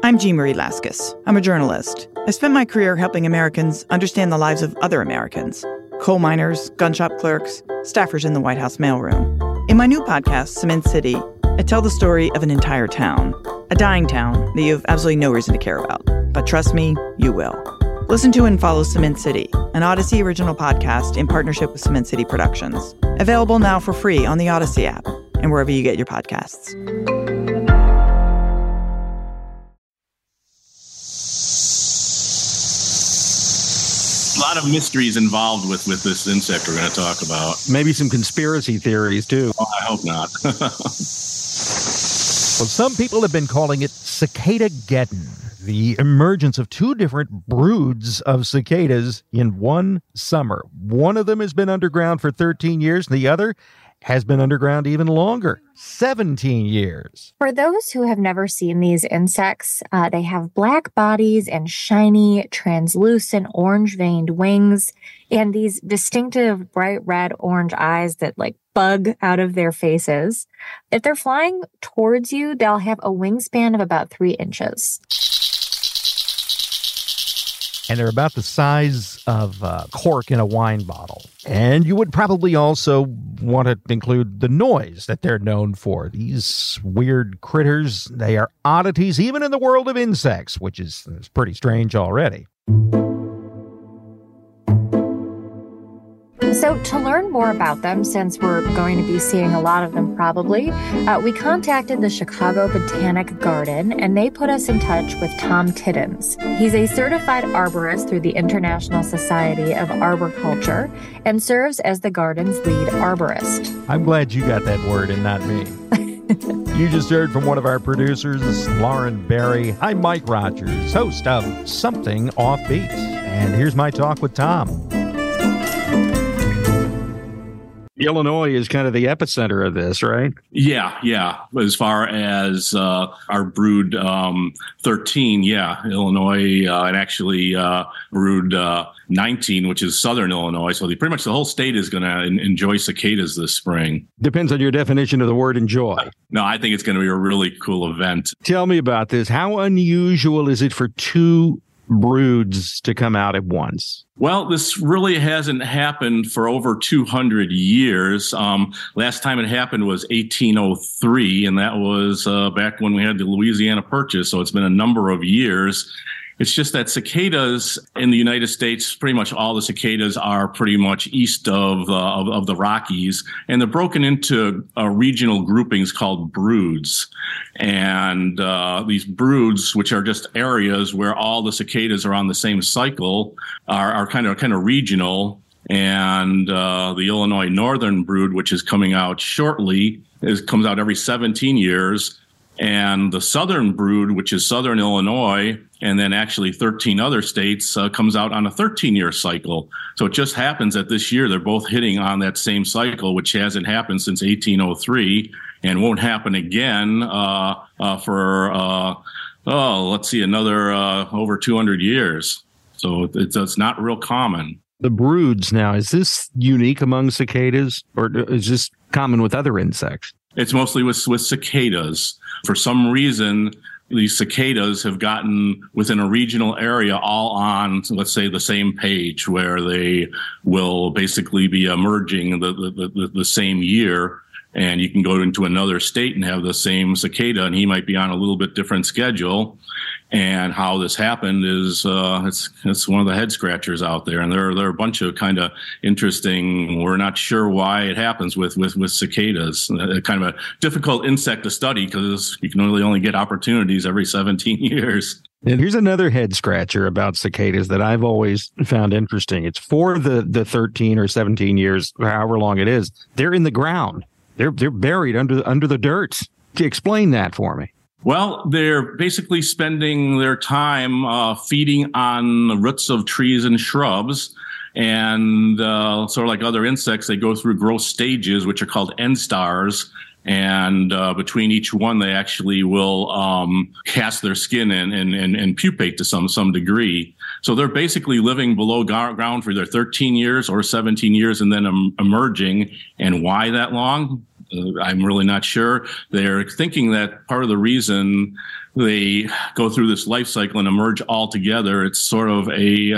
I'm Jean Marie Laskus. I'm a journalist. I spent my career helping Americans understand the lives of other Americans. Coal miners, gun shop clerks, staffers in the White House mailroom. In my new podcast, Cement City, I tell the story of an entire town. A dying town that you have absolutely no reason to care about. But trust me, you will. Listen to and follow Cement City, an Odyssey original podcast in partnership with Cement City Productions. Available now for free on the Odyssey app and wherever you get your podcasts. A lot of mysteries involved with this insect we're going to talk about. Maybe some conspiracy theories, too. Oh, I hope not. Well, some people have been calling it Cicada-geddon, the emergence of two different broods of cicadas in one summer. One of them has been underground for 13 years, and the other has been underground even longer, 17 years. For those who have never seen these insects, they have black bodies and shiny, translucent, orange-veined wings, and these distinctive bright red-orange eyes that, bug out of their faces. If they're flying towards you, they'll have a wingspan of about 3 inches. And they're about the size of a cork in a wine bottle. And you would probably also want to include the noise that they're known for. These weird critters, they are oddities even in the world of insects, which is pretty strange already. So to learn more about them, since we're going to be seeing a lot of them probably, we contacted the Chicago Botanic Garden, and they put us in touch with Tom Tiddens. He's a certified arborist through the International Society of Arboriculture and serves as the garden's lead arborist. I'm glad you got that word and not me. You just heard from one of our producers, Lauren Barry. I'm Mike Rogers, host of Something Offbeat. And here's my talk with Tom. Illinois is kind of the epicenter of this, right? Yeah. As far as our brood 13, Illinois, and actually brood 19, which is southern Illinois. So pretty much the whole state is going to enjoy cicadas this spring. Depends on your definition of the word enjoy. No, I think it's going to be a really cool event. Tell me about this. How unusual is it for two broods to come out at once? Well, this really hasn't happened for over 200 years. Last time it happened was 1803, and that was back when we had the Louisiana Purchase. So it's been a number of years. It's just that cicadas in the United States, pretty much all the cicadas are pretty much east of the Rockies, and they're broken into regional groupings called broods. And these broods, which are just areas where all the cicadas are on the same cycle, are kind of regional. And the Illinois Northern brood, which is coming out shortly, comes out every 17 years. And the southern brood, which is southern Illinois, and then actually 13 other states, comes out on a 13-year cycle. So it just happens that this year they're both hitting on that same cycle, which hasn't happened since 1803 and won't happen again for another over 200 years. So it's not real common. The broods now, is this unique among cicadas, or is this common with other insects? It's mostly with cicadas. For some reason, these cicadas have gotten within a regional area all on, let's say, the same page, where they will basically be emerging the same year. And you can go into another state and have the same cicada, and he might be on a little bit different schedule. And how this happened is it's one of the head scratchers out there, and there are a bunch of kind of interesting. We're not sure why it happens with cicadas. Kind of a difficult insect to study because you can only get opportunities every 17 years. And here's another head scratcher about cicadas that I've always found interesting. It's for the 13 or 17 years, however long it is. They're in the ground. They're buried under the dirt. Explain that for me. Well, they're basically spending their time feeding on the roots of trees and shrubs. And sort of like other insects, they go through growth stages, which are called end stars. And between each one, they actually will cast their skin and pupate to some degree. So they're basically living below ground for either 13 years or 17 years and then emerging. And why that long? I'm really not sure. They're thinking that part of the reason they go through this life cycle and emerge all together. It's sort of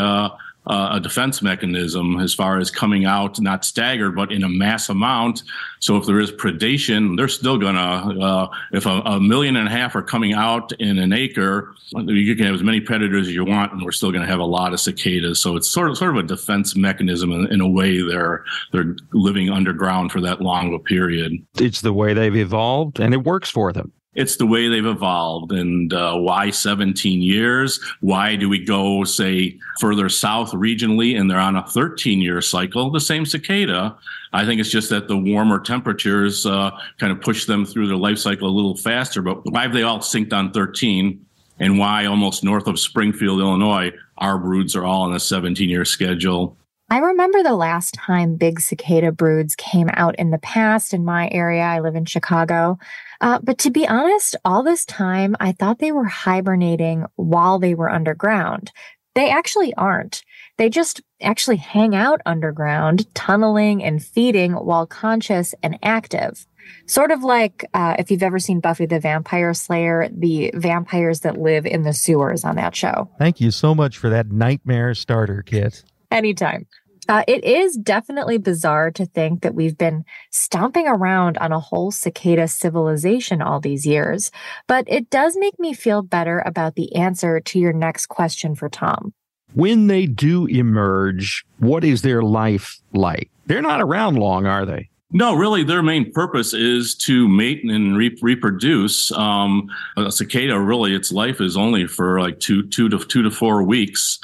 a defense mechanism as far as coming out, not staggered, but in a mass amount. So if there is predation, they're still gonna, if a million and a half are coming out in an acre, you can have as many predators as you want, and we're still gonna have a lot of cicadas. So it's sort of a defense mechanism in a way. They're living underground for that long of a period. It's the way they've evolved, and it works for them. It's the way they've evolved. And why 17 years? Why do we go, say, further south regionally and they're on a 13-year cycle? The same cicada. I think it's just that the warmer temperatures kind of push them through their life cycle a little faster. But why have they all synced on 13? And why almost north of Springfield, Illinois, our broods are all on a 17-year schedule? I remember the last time big cicada broods came out in the past in my area. I live in Chicago. But to be honest, all this time, I thought they were hibernating while they were underground. They actually aren't. They just actually hang out underground, tunneling and feeding while conscious and active. Sort of like if you've ever seen Buffy the Vampire Slayer, the vampires that live in the sewers on that show. Thank you so much for that nightmare starter kit. Anytime. It is definitely bizarre to think that we've been stomping around on a whole cicada civilization all these years, but it does make me feel better about the answer to your next question for Tom. When they do emerge, what is their life like? They're not around long, are they? No, really, their main purpose is to mate and reproduce. A cicada, really, its life is only for like two to 4 weeks.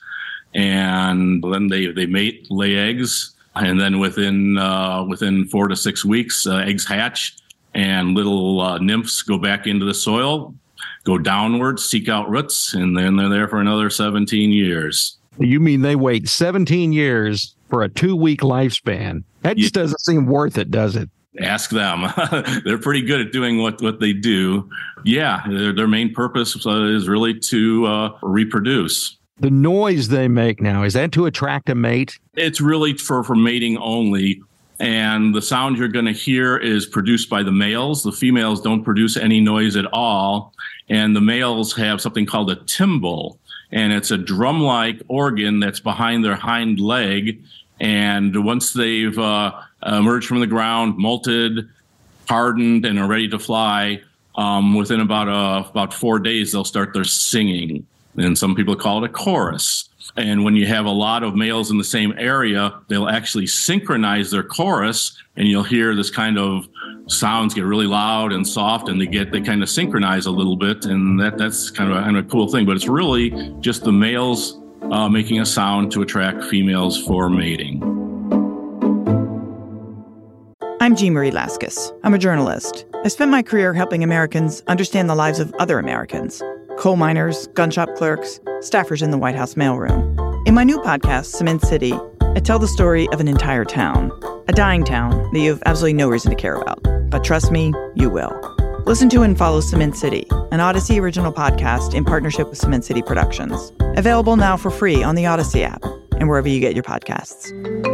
And then they mate, lay eggs, and then within 4 to 6 weeks, eggs hatch, and little nymphs go back into the soil, go downward, seek out roots, and then they're there for another 17 years. You mean they wait 17 years for a 2-week lifespan? That just doesn't seem worth it, does it? Ask them. They're pretty good at doing what they do. Yeah, their main purpose is really to reproduce. The noise they make now, is that to attract a mate? It's really for mating only. And the sound you're going to hear is produced by the males. The females don't produce any noise at all. And the males have something called a timbal. And it's a drum-like organ that's behind their hind leg. And once they've emerged from the ground, molted, hardened, and are ready to fly, within about 4 days, they'll start their singing. And some people call it a chorus. And when you have a lot of males in the same area, they'll actually synchronize their chorus, and you'll hear this kind of sounds get really loud and soft, and they kind of synchronize a little bit, and that's kind of a cool thing. But it's really just the males making a sound to attract females for mating. I'm Jean Marie Laskus. I'm a journalist. I spent my career helping Americans understand the lives of other Americans. Coal miners, gun shop clerks, staffers in the White House mailroom. In my new podcast, Cement City, I tell the story of an entire town, a dying town that you have absolutely no reason to care about. But trust me, you will. Listen to and follow Cement City, an Odyssey original podcast in partnership with Cement City Productions. Available now for free on the Odyssey app and wherever you get your podcasts.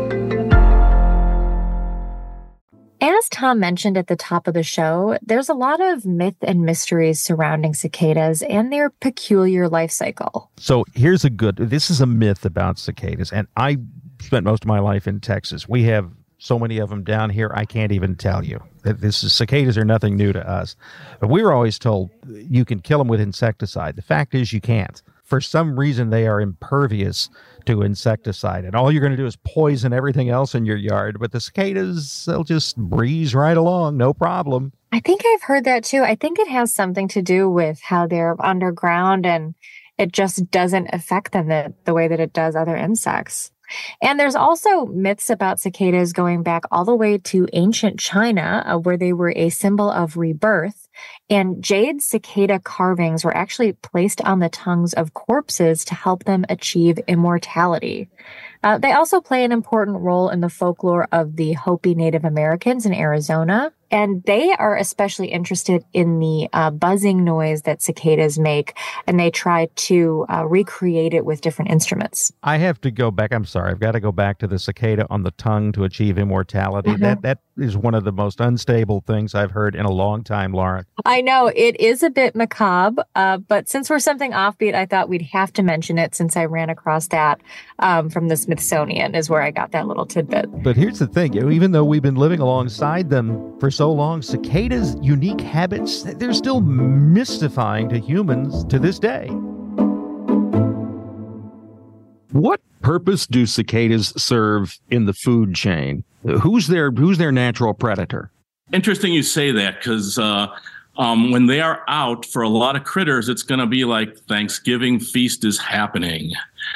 As Tom mentioned at the top of the show, there's a lot of myth and mysteries surrounding cicadas and their peculiar life cycle. So this is a myth about cicadas, and I spent most of my life in Texas. We have so many of them down here, I can't even tell you. Cicadas are nothing new to us. But we were always told you can kill them with insecticide. The fact is you can't. For some reason, they are impervious to insecticide, and all you're going to do is poison everything else in your yard. But the cicadas, they'll just breeze right along, no problem. I think I've heard that too. I think it has something to do with how they're underground, and it just doesn't affect them the way that it does other insects. And there's also myths about cicadas going back all the way to ancient China, where they were a symbol of rebirth. And jade cicada carvings were actually placed on the tongues of corpses to help them achieve immortality. They also play an important role in the folklore of the Hopi Native Americans in Arizona. And they are especially interested in the buzzing noise that cicadas make, and they try to recreate it with different instruments. I have to go back. I'm sorry. I've got to go back to the cicada on the tongue to achieve immortality. Mm-hmm. is one of the most unstable things I've heard in a long time, Lauren. I know it is a bit macabre, but since we're something offbeat, I thought we'd have to mention it since I ran across that from the Smithsonian is where I got that little tidbit. But here's the thing, even though we've been living alongside them for so long, cicadas' unique habits, they're still mystifying to humans to this day. What purpose do cicadas serve in the food chain? Who's their natural predator? Interesting you say that, because when they are out, for a lot of critters, it's going to be like Thanksgiving feast is happening.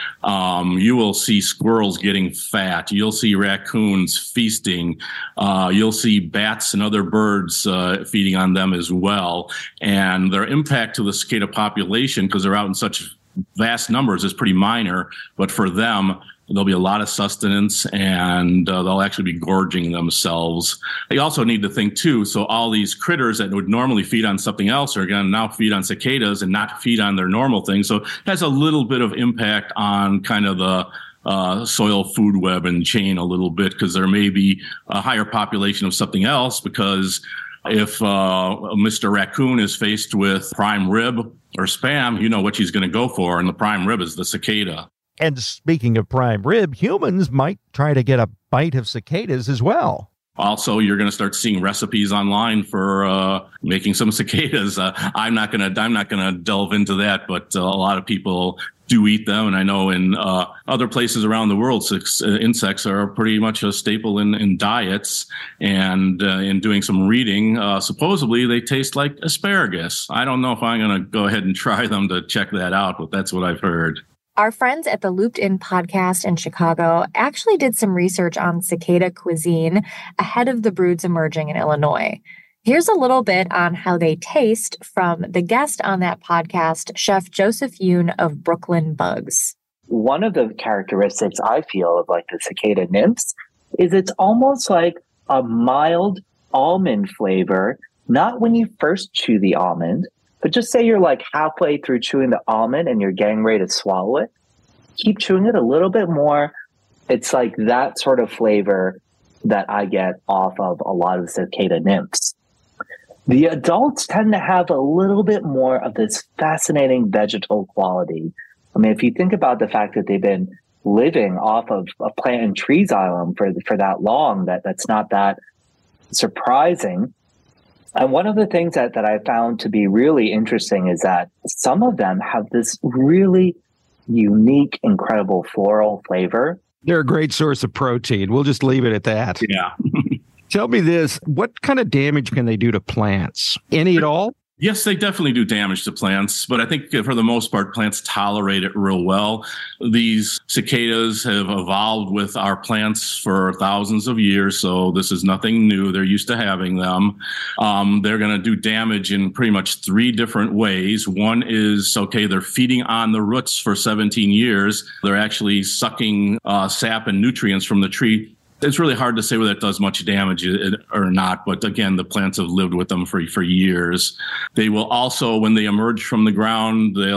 You will see squirrels getting fat. You'll see raccoons feasting. You'll see bats and other birds feeding on them as well. And their impact to the cicada population, because they're out in such vast numbers, is pretty minor. But for them, there'll be a lot of sustenance, and they'll actually be gorging themselves. They also need to think, too, so all these critters that would normally feed on something else are going to now feed on cicadas and not feed on their normal things. So it has a little bit of impact on kind of the soil food web and chain a little bit, because there may be a higher population of something else, because if Mr. Raccoon is faced with prime rib or Spam, you know what she's going to go for, and the prime rib is the cicada. And speaking of prime rib, humans might try to get a bite of cicadas as well. Also, you're going to start seeing recipes online for making some cicadas. I'm not going to delve into that, but a lot of people do eat them, and I know in other places around the world, insects are pretty much a staple in diets. And in doing some reading, supposedly they taste like asparagus. I don't know if I'm going to go ahead and try them to check that out, but that's what I've heard. Our friends at the Looped In podcast in Chicago actually did some research on cicada cuisine ahead of the broods emerging in Illinois. Here's a little bit on how they taste from the guest on that podcast, Chef Joseph Yoon of Brooklyn Bugs. One of the characteristics I feel of like the cicada nymphs is it's almost like a mild almond flavor, not when you first chew the almond, but just say you're like halfway through chewing the almond and you're getting ready to swallow it. Keep chewing it a little bit more. It's like that sort of flavor that I get off of a lot of the cicada nymphs. The adults tend to have a little bit more of this fascinating vegetal quality. I mean, if you think about the fact that they've been living off of a plant and tree xylem for that long, that's not that surprising. And one of the things that I found to be really interesting is that some of them have this really unique, incredible floral flavor. They're a great source of protein. We'll just leave it at that. Yeah. Tell me this, what kind of damage can they do to plants? Any at all? Yes, they definitely do damage to plants, but I think for the most part, plants tolerate it real well. These cicadas have evolved with our plants for thousands of years, so this is nothing new. They're used to having them. They're going to do damage in pretty much three different ways. One is, they're feeding on the roots for 17 years. They're actually sucking sap and nutrients from the tree. It's really hard to say whether it does much damage or not, but again, the plants have lived with them for years. They will also, when they emerge from the ground, they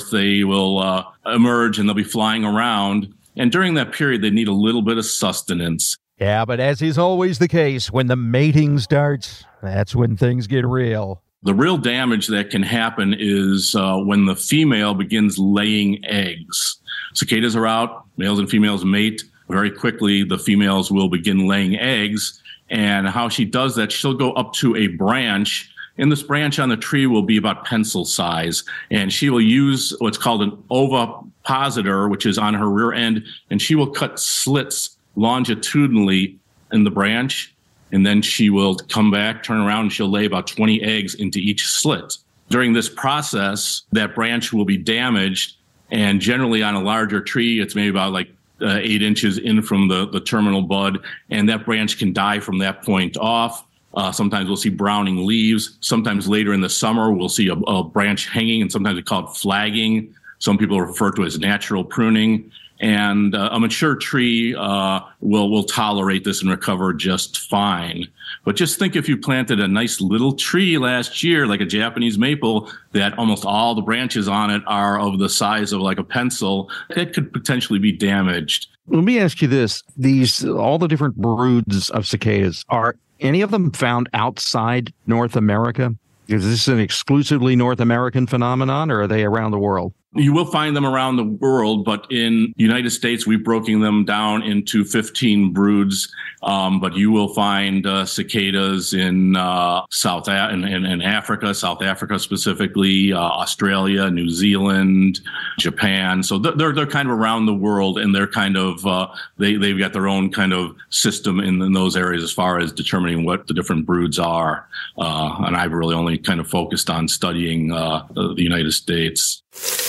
will emerge and they'll be flying around. And during that period, they need a little bit of sustenance. Yeah, but as is always the case, when the mating starts, that's when things get real. The real damage that can happen is when the female begins laying eggs. Cicadas are out, males and females mate. Very quickly, the females will begin laying eggs. And how she does that, she'll go up to a branch. And this branch on the tree will be about pencil size. And she will use what's called an ovipositor, which is on her rear end. And she will cut slits longitudinally in the branch. And then she will come back, turn around, and she'll lay about 20 eggs into each slit. During this process, that branch will be damaged. And generally on a larger tree, it's maybe about 8 inches in from the terminal bud, and that branch can die from that point off. Sometimes we'll see browning leaves. Sometimes later in the summer, we'll see a branch hanging, and sometimes we call it flagging. Some people refer to it as natural pruning. And a mature tree will tolerate this and recover just fine. But just think if you planted a nice little tree last year, like a Japanese maple, that almost all the branches on it are of the size of like a pencil, it could potentially be damaged. Let me ask you this. All the different broods of cicadas, are any of them found outside North America? Is this an exclusively North American phenomenon, or are they around the world? You will find them around the world, but in the United States, we've broken them down into 15 broods. But you will find cicadas in in Africa, South Africa specifically, Australia, New Zealand, Japan. So they're kind of around the world, and they're kind of they've got their own kind of system in those areas as far as determining what the different broods are. And I've really only kind of focused on studying the United States.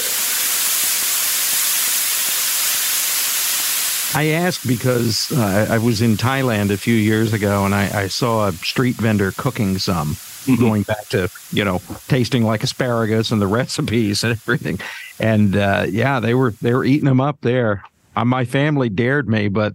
I ask because I was in Thailand a few years ago, and I saw a street vendor cooking some, going back to, tasting like asparagus and the recipes and everything. And they were eating them up there. My family dared me, but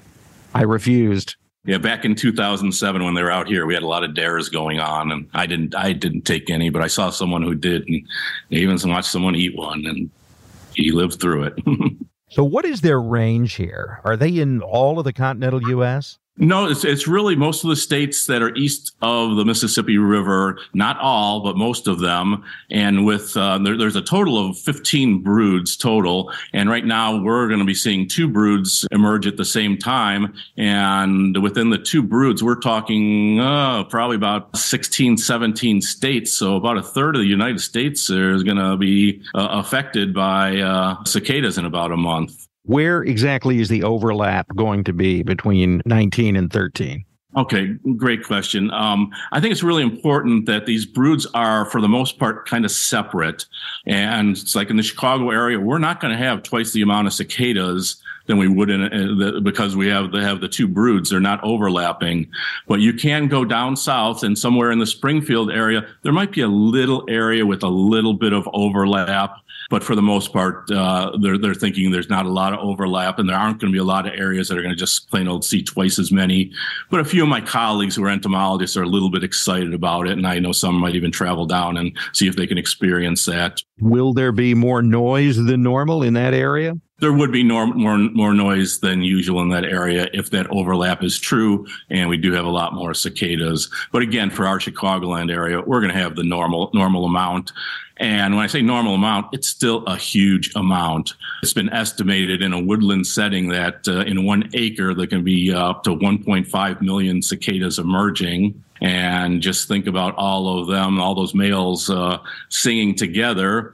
I refused. Yeah, back in 2007 when they were out here, we had a lot of dares going on, and I didn't take any, but I saw someone who did, and even watched someone eat one, and he lived through it. So what is their range here? Are they in all of the continental U.S.? No, it's really most of the states that are east of the Mississippi River, not all, but most of them. And with there's a total of 15 broods total. And right now we're going to be seeing 2 broods emerge at the same time. And within the 2 broods, we're talking probably about 16, 17 states. So about a third of the United States is going to be affected by cicadas in about a month. Where exactly is the overlap going to be between 19 and 13? Okay, great question. I think it's really important that these broods are, for the most part, kind of separate. And it's like in the Chicago area, we're not going to have twice the amount of cicadas than we would because they have the 2 broods. They're not overlapping. But you can go down south, and somewhere in the Springfield area, there might be a little area with a little bit of overlap. But for the most part, they're thinking there's not a lot of overlap, and there aren't going to be a lot of areas that are going to just plain old see twice as many. But a few of my colleagues who are entomologists are a little bit excited about it, and I know some might even travel down and see if they can experience that. Will there be more noise than normal in that area? There would be more noise than usual in that area if that overlap is true, and we do have a lot more cicadas. But again, for our Chicagoland area, we're going to have the normal amount. And when I say normal amount, it's still a huge amount. It's been estimated in a woodland setting that in 1 acre, there can be up to 1.5 million cicadas emerging. And just think about all of them, all those males singing together.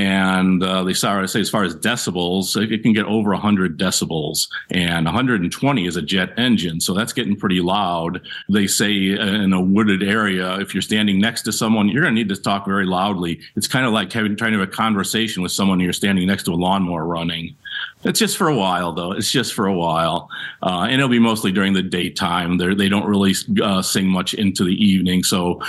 And they say as far as decibels, it can get over 100 decibels, and 120 is a jet engine. So that's getting pretty loud. They say in a wooded area, if you're standing next to someone, you're going to need to talk very loudly. It's kind of like trying to have a conversation with someone you're standing next to a lawnmower running. It's just for a while, though. It's just for a while. And it'll be mostly during the daytime. They don't really sing much into the evening. So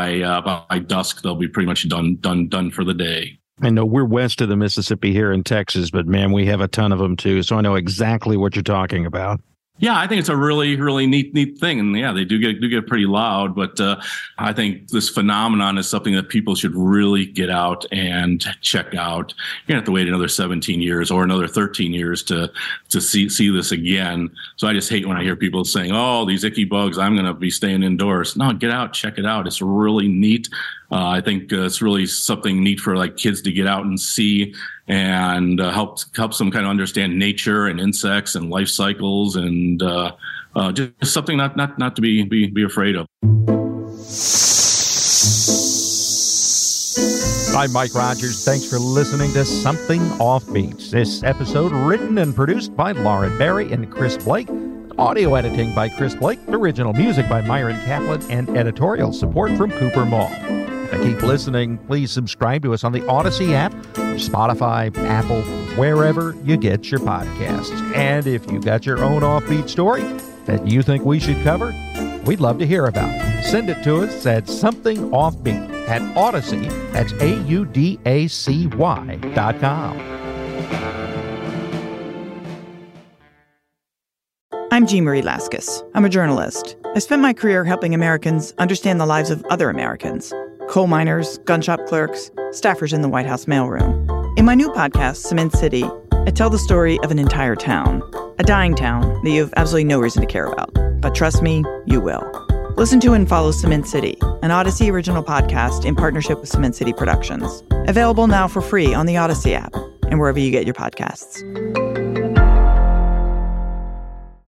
by dusk, they'll be pretty much done for the day. I know we're west of the Mississippi here in Texas, but man, we have a ton of them too. So I know exactly what you're talking about. Yeah, I think it's a really, really neat thing. And yeah, they do get pretty loud. But I think this phenomenon is something that people should really get out and check out. You're going to have to wait another 17 years or another 13 years to see this again. So I just hate when I hear people saying, oh, these icky bugs, I'm going to be staying indoors. No, get out, check it out. It's really neat. I think it's really something neat for like kids to get out and see, and helps them kind of understand nature and insects and life cycles, and just something not to be afraid of. I'm Mike Rogers. Thanks for listening to Something Offbeat. This episode written and produced by Lauren Barry and Chris Blake. Audio editing by Chris Blake. Original music by Myron Kaplan, and editorial support from Cooper Mall. To keep listening, please subscribe to us on the Odyssey app, Spotify, Apple, wherever you get your podcasts. And if you've got your own offbeat story that you think we should cover, we'd love to hear about it. Send it to us at somethingoffbeat at Odyssey, that's AUDACY.com. I'm Jean Marie Laskus. I'm a journalist. I spent my career helping Americans understand the lives of other Americans. Coal miners, gun shop clerks, staffers in the White House mailroom. In my new podcast, Cement City, I tell the story of an entire town. A dying town that you have absolutely no reason to care about. But trust me, you will. Listen to and follow Cement City, an Odyssey original podcast in partnership with Cement City Productions. Available now for free on the Odyssey app and wherever you get your podcasts.